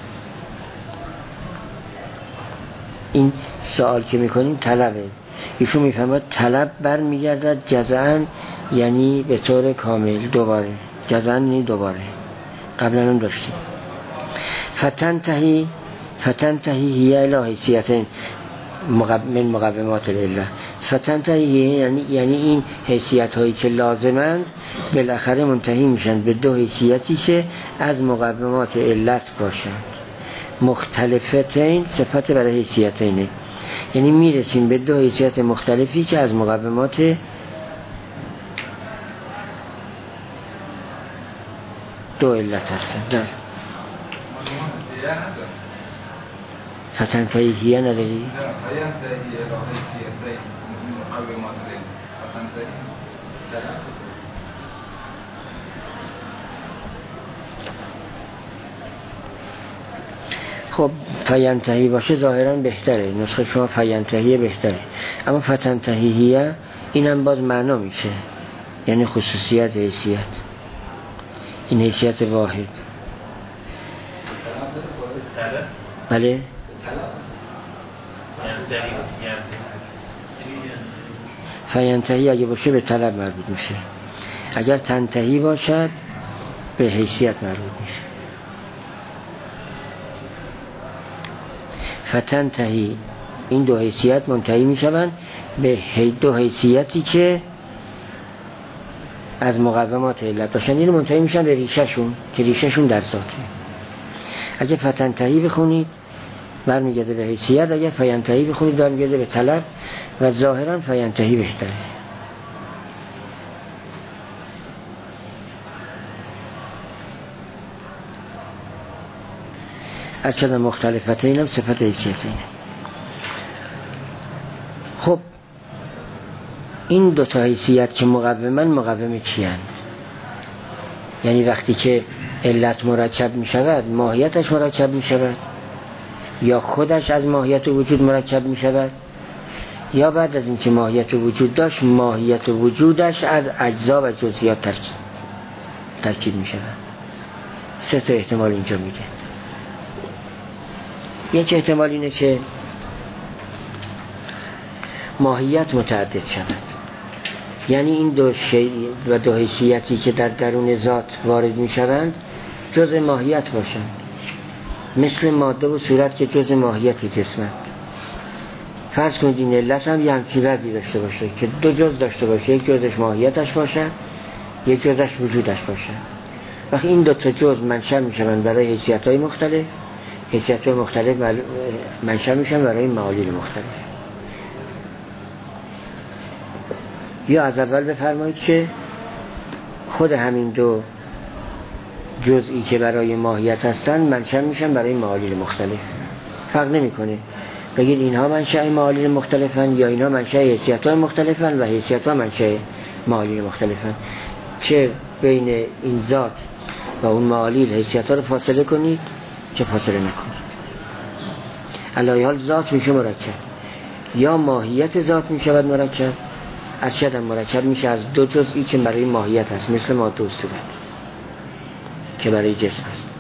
این سوال که میکنیم طلبه. ایشون میفهمد طلب برمیگردد جزعن، یعنی به طور کامل دوباره. جزعن یعنی دوباره، قبلا هم داشتیم. فتنتهی هی الی حیثیتین من مقومات العله. فتنتهی یعنی این حیثیت هایی که لازمند بالاخره منتهی میشن به دو حیثیتی که از مقومات علت باشند. مختلفتین صفت برای حیثیتینه، یعنی میرسیم به دو حیثیت مختلفی که از مقومات دو علت هستند. فتنتهیه نداری؟ خب فینتهی باشه ظاهرا بهتره، نسخه شما فینتهیه بهتره، اما فتنتهیه اینم باز معنا میشه، یعنی خصوصیت حیثیت، این حیثیت واحد. بله فینتهی اگه باشه به طلب مربوط میشه، اگر تنتهی باشد به حیثیت مربوط میشه. فتنتهی این دو حیثیت منتهی میشوند به دو حیثیتی که از مقومات علت باشن، این منتهی میشن به ریشهشون که ریشهشون در ذاته. اگه فتنتهی بخونید برمیگرده به حیثیت، اگه فینتهی بخونید برمیگرده به طلب و ظاهرا فینتهی بهتره. از چند مختلفتین هم صفت حیثیتین. خب این دوتا حیثیت که مقومه چی هست؟ یعنی وقتی که علت مرکب می شود ماهیتش مرکب می شود، یا خودش از ماهیت وجود مرکب می شود، یا بعد از اینکه ماهیت وجود داشت ماهیت وجودش از اجزا و جزئیات ترکیب می شود. سه تا احتمال اینجا میگه. یک احتمال اینه که ماهیت متعدد شود، یعنی این دو شیء و دو حیثیتی که در درون ذات وارد می شوند جزء ماهیت باشند، مثل ماده و صورت که جزء ماهیت جسمند. فرض کنید این علت هم یه همچین وضعی داشته باشه که دو جزء داشته باشه، یک جزءش ماهیتش باشه، یک جزءش وجودش باشه. وقتی این دو تا جزء منشأ می شوند برای حیثیت‌های مختلف، حیثیت‌های مختلف منشأ می شوند برای معالل مختلف. یا از اول بفرمایید که خود همین دو جزئی که برای ماهیت هستن منشأ میشن برای معالل مختلف، فرق نمیکنه بگید اینها منشأ معالل مختلفن یا اینها منشأ حیثیت‌های مختلفن و حیثیت‌ها منشأ معالل مختلفن. چه بین این ذات و اون معالل حیثیت‌ها رو فاصله کنید چه فاصله نکنید. علایه حال ذات میشه مرکب، یا ماهیت ذات میشود مرکب، از شدن مرکب میشه از دو جزئی که برای ماهیت هست، مثل ماده و صورت که برای جسم هست،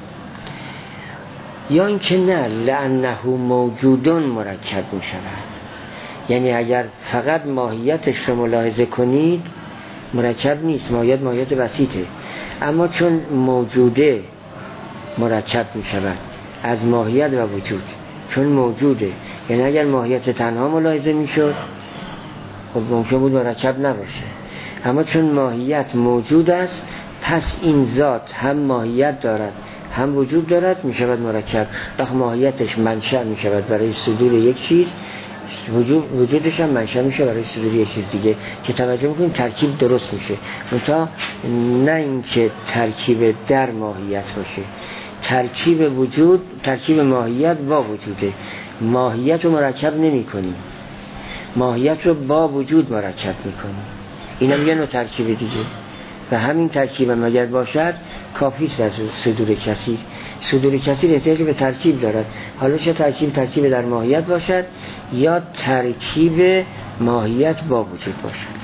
یا این که نه لانه موجودون مرکب میشود، یعنی اگر فقط ماهیتش رو ملاحظه کنید مرکب نیست، ماهیت بسیطه، اما چون موجوده مرکب می شود از ماهیت و وجود، چون موجوده. یعنی اگر ماهیت تنها ملاحظه می شد خب ممکن بود مرکب نباشه، اما چون ماهیت موجود است پس این ذات هم ماهیت دارد هم وجود دارد، می شود مرکب. وقت ماهیتش منشأ می شود برای صدور یک چیز، وجودش هم منشأ میشه برای صدور یک چیز دیگه، که توجه میکنیم ترکیب درست میشه. منتها نه اینکه ترکیب در ماهیت باشه، ترکیب وجود، ترکیب ماهیت با وجوده. ماهیت رو مرکب نمی کنیم، ماهیت رو با وجود مرکب میکنیم. این هم یه نوع ترکیب دیگه، و همین ترکیب هم اگر باشد کافیست از صدور کثیر. صدور کثیر احتیاج به ترکیب دارد، حالا چه ترکیب در ماهیت باشد یا ترکیب ماهیت با وجود باشد.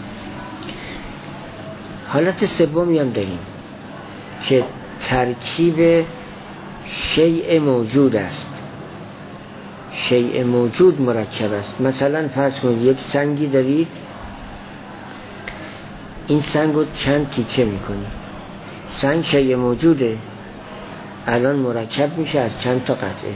حالت سومی هم داریم که ترکیب شیء موجود است. شیء موجود مرکب است. مثلا فرض کنید یک سنگی دارید، این سنگ رو چند تیکه میکنی، سنگ شیء موجوده، الان مرکب میشه از چند تا قطعه.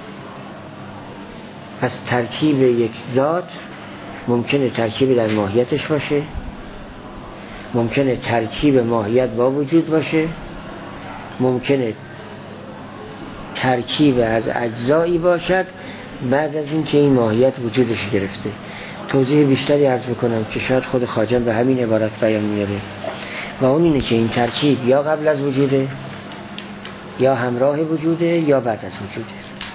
از ترکیب یک ذات ممکنه ترکیب در ماهیتش باشه، ممکنه ترکیب ماهیت با وجود باشه، ممکنه ترکیب از اجزایی باشد بعد از اینکه این ماهیت وجودش گرفته. توضیح بیشتری عرض بکنم که شاید خود خواجه به همین عبارت بیان میاره، و اون اینه که این ترکیب یا قبل از وجوده یا همراه وجوده یا بعد از وجوده.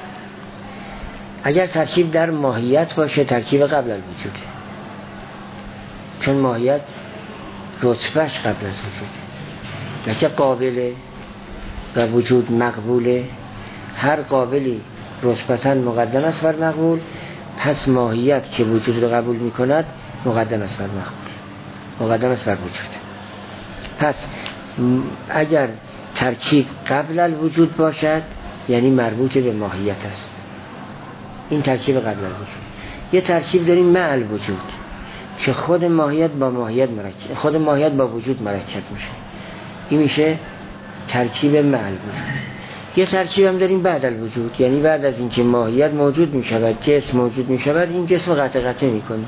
اگر ترکیب در ماهیت باشه ترکیب قبل از وجوده، چون ماهیت رتبهش قبل از وجوده، لکه قابله و وجود مقبوله. هر قابلی رتبتاً مقدم است بر مقبول، پس ماهیت که وجود رو قبول می کند مقدم است بر مقبول، مقدم است بر وجود. پس اگر ترکیب قبل الوجود باشد یعنی مربوط به ماهیت است، این ترکیب قبل الوجود. یه ترکیب داریم مع الوجود که خود ماهیت با ماهیت مرکب، خود ماهیت با وجود مرکب میشه، این میشه ترکیب مع الوجود. یه ترکیب هم داریم بعد الوجود، یعنی بعد از اینکه ماهیت موجود میشود، جسم موجود میشود، این جسم قطع قطع میکنه،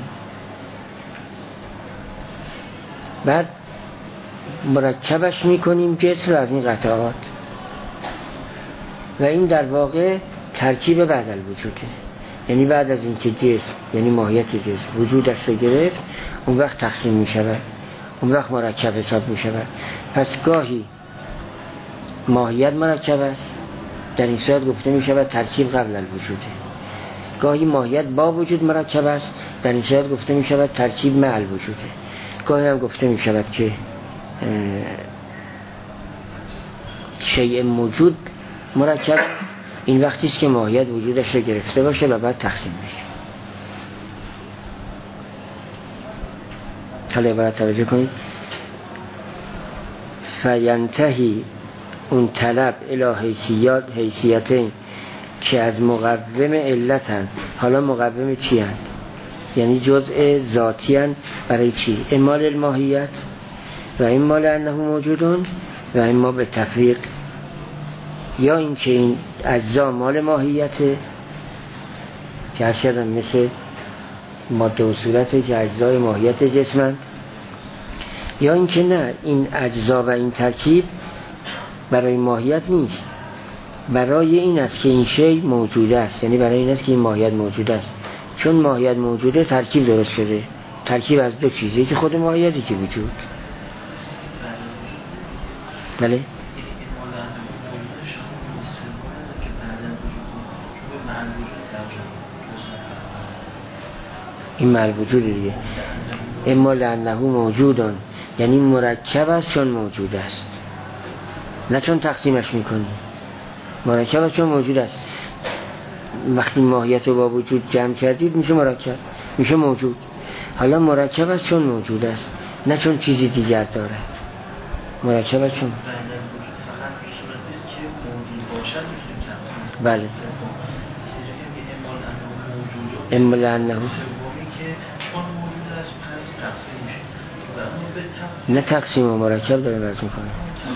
بعد مرکبش میکنیم جسم رو از این قطعات، و این در واقع ترکیب بعد الوجوده. یعنی بعد از اینکه جسم یعنی ماهیت جسم وجودش رو گرفت اون وقت تقسیم میشود، اون وقت مرکب حساب میشود. پس گاهی ماهیت مرکب است، در این صورت گفته میشود ترکیب قبل الوجوده. گاهی ماهیت با وجود مرکب است، در این صورت گفته میشود ترکیب مع الوجوده. گاهی هم گفته میشود که شیء موجود مرکب، این وقتی است که ماهیت وجودش رو گرفته باشه و بعد تقسیم بشه. حالا عبارت توجه کنید. فینتهی اون طلب الی حیثیتین که از مقوم علتن. حالا مقوم چی هست؟ یعنی جزء ذاتی هست. برای چی؟ اما للماهیت و اما لانه موجودون و اما به تفریق، یا این که این اجزا مال ماهیته که اشیاء مثل ماده و صورته که اجزای ماهیت جسمند، یا این که نه، این اجزا و این ترکیب برای ماهیت نیست، برای این است که این شی موجود است، یعنی برای این است که این ماهیت موجود است. چون ماهیت موجوده ترکیب درست شده، ترکیب از دو چیزی که خود ماهیتی که وجود. بله این مع وجود دیگه. اما لانه موجودن یعنی مرکب است چون موجود است، نه چون تقسیمش میکنی. مرکب است چون موجود است. وقتی ماهیت رو با وجود جمع کردید میشه مرکب، میشه موجود. حالا مرکب است چون موجود است، نه چون چیزی دیگر داره. مرکب است چون بله. اما لانه موجود است پس تقسیم نه تقسیم و مرکب داره برز میکنه.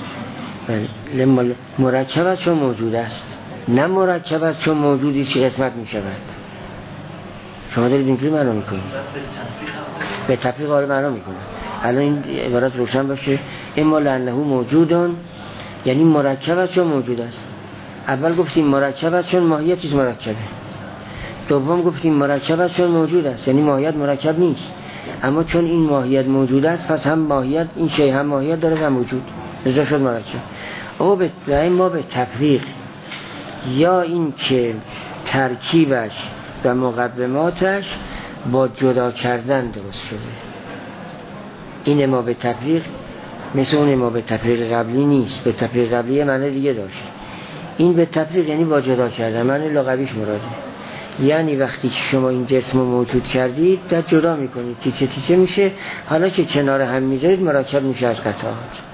مرکب است چون موجود است، نه مرکب است چون موجودی چی قسمت میشود. شما دارید اینجوری معنا میکنید. به تفریق آره معنا میکنه. الان این عبارت روشن باشه. اما لانه موجودون یعنی مرکب است چون موجود است. اول گفتیم مرکب است چون ماهیت چیز مرکبه. دوم گفتیم مرکب است چون موجود است، یعنی ماهیت مرکب نیست، اما چون این ماهیت موجود است پس هم ماهیت این شی هم ماهیت داره هم وجود، لذا شد مرکب. اما به تفریق یا این که ترکیبش و مقدماتش با جدا کردن درست شده. این اما به تفریق مثل اون اما به تفریق قبلی نیست. به تفریق قبلی معنی دیگه داشت. این به تفریق یعنی با جدا کردن، معنی لغویش مراده. یعنی وقتی که شما این جسم رو موجود کردید در جدا میکنید، تیکه تیکه میشه، حالا که کنار هم میذارید مرکب میشه از قطعات.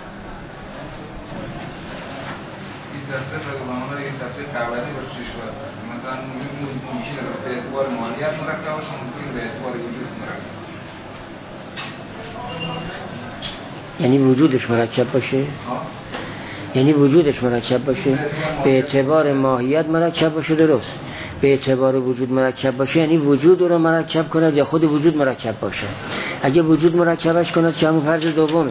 یعنی وجودش مرکب باشه، یعنی وجودش مرکب باشه، به اعتبار ماهیت مرکب باشه، درست. به اعتبار وجود مرکب باشه یعنی وجود رو مرکب کند یا خود وجود مرکب باشه. اگه وجود مرکبش کند که همون فرض دومه.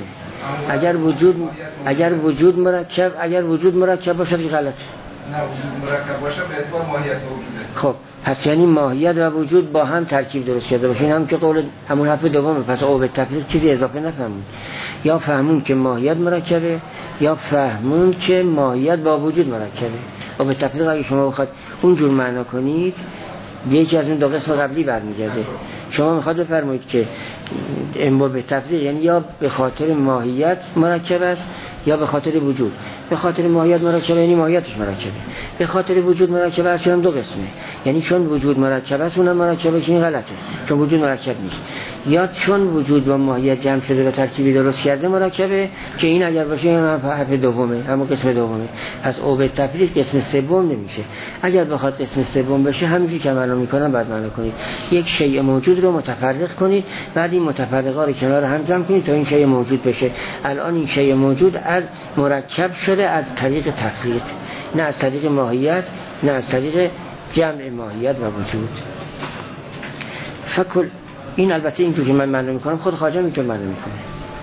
اگر وجود مرکب باشه که غلطه. نه وجود مرکب باشه به اعتبار ماهیت موجوده. خب پس یعنی ماهیت و وجود با هم ترکیب درست کرده باشه. این هم که قول همون حرف دومه. پس او به تفریق چیزی اضافه نفهمون. یا فهمون که ماهیت مرکبه یا فهمون که ماهیت با وجود مرکبه. او به تفریق اگه شما بخواد اونجور معنا کنید به یکی از اون دو قسم قبلی برمیگرده. شما میخواد بفرمایید که اما به تفریق یعنی یا به خاطر ماهیت مرکب است یا به خاطر وجود. به خاطر ماهیت مرکب یعنی ماهیتش مرکبه. به خاطر وجود مرکب است یعنی دو قسمه. یعنی چون وجود مرکب است اونم مرکبه، این غلطه چون وجود مرکب نیست. یا چون وجود با ماهیت جمع شده و ترکیبی درست کرده مرکبه که این اگر باشه هم حرف دومه، همون قسم دومه. پس او به تفریق قسم سوم نمیشه. اگر بخواد قسم سوم بشه همینجوری که معنا میکنم بعد معنا کنید. یک شیء موجود رو متفرق کنید، بعد این متفرقا رو کنار هم جمع کنید تا این شیء موجود بشه. الان این شیء موجود از مرکب شده از طریق تفریق، نه از طریق ماهیت، نه از طریق جمع ماهیت و وجود. فکل این البته اینجور که من معنا میکنم خود خواجه اینطور معنا میکنه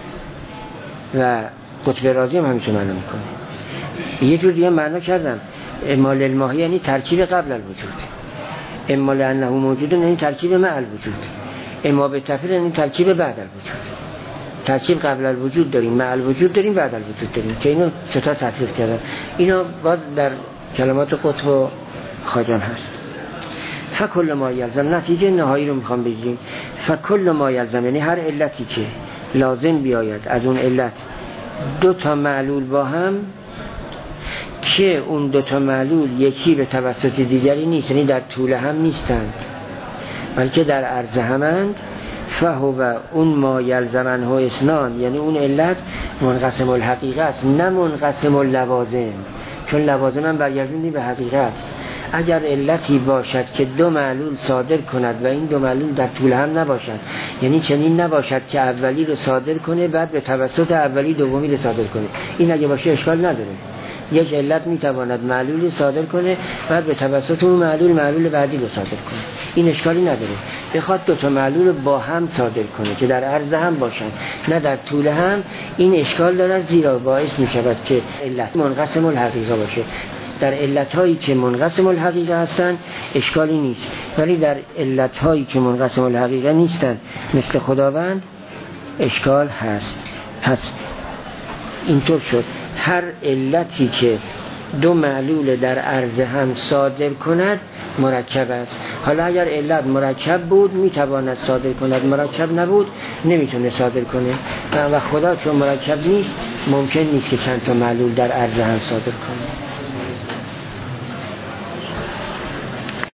و قطب رازی هم همینطور معنا میکنه. یه جور دیگه معنا کردم اما للماهی یعنی ترکیب قبل الوجود، اما لانه موجود یعنی ترکیب مع الوجود، اما به تفریق یعنی ترکیب بعد الوجود. ترکیب قبل الوجود داریم، مع الوجود داریم، بعد الوجود داریم که اینو سه تا تفریق کردن. اینا باز در کلمات قطب و خواجه هست. فکل ما یلزم، نتیجه نهایی رو میخوام بگیم. فکل ما یلزم یعنی هر علتی که لازم بیاید از اون علت دو تا معلول با هم که اون دو تا معلول یکی به توسط دیگری نیست، یعنی در طول هم نیستند بلکه در عرض همند، فهو اون ما یلزمن ها اسنان، یعنی اون علت منقسم الحقیقه است نه منقسم اللوازم، چون لوازم هم برگردونی به حقیقت. اگر علتی باشد که دو معلول صادر کند و این دو معلول در طول هم نباشد، یعنی چنین نباشد که اولی رو صادر کنه بعد به توسط اولی دومی رو صادر کنه، این اگه باشه اشکال نداره. یک علت میتواند معلولی صادر کنه بعد به توسط اون معلول بعدی رو صادر کنه، این اشکالی نداره. بخواد دو تا معلول رو با هم صادر کنه که در عرض هم باشن نه در طول هم، این اشکال داره زیرا باعث میشود که علت منقسم الحقیقه باشه. در علتهایی که منقسم الحقیقه هستن اشکالی نیست، ولی در علتهایی که منقسم الحقیقه نیستن مثل خداوند اشکال هست. پس اینطور شد هر علتی که دو معلول در عرض هم صادر کند مرکب است. حالا اگر علت مرکب بود میتواند صادر کند، مرکب نبود نمیتونه صادر کنه و خدا چون مرکب نیست ممکن نیست که چند تا معلول در عرض هم صادر کنه.